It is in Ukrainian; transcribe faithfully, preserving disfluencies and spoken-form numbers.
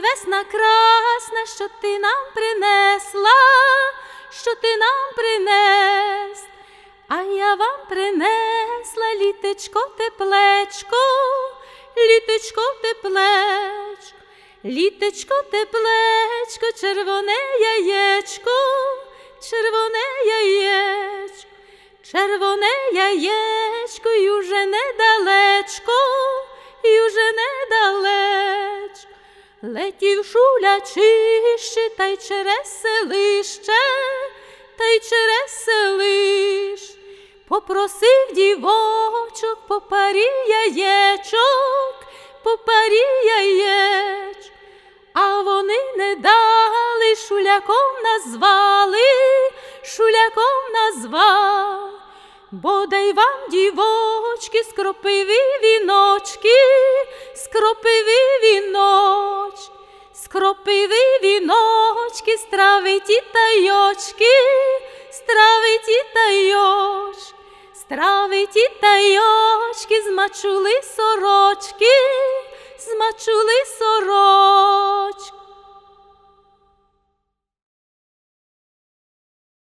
весна красна, що ти нам принесла, що ти нам принес, а я вам принесла літечко теплечко, літечко теплеч, літечко теплечко, червоне яєчко, червоне яєчко, червоне яєчко, й уже недалечко, й уже недалеч. Летів шулячище, та й через селище, та й через селиш. Попросив дівочок по парі яєчок, по парі яєч. А вони не дали, шуляком назвали, шуляком назвав. Бодай вам, дівочки, скропиві віночки, скропиві віночки, скропиві віночки, стравиті тайочки, стравиті тайочки, стравиті тайочки, змачули сорочки, змачули сорочки.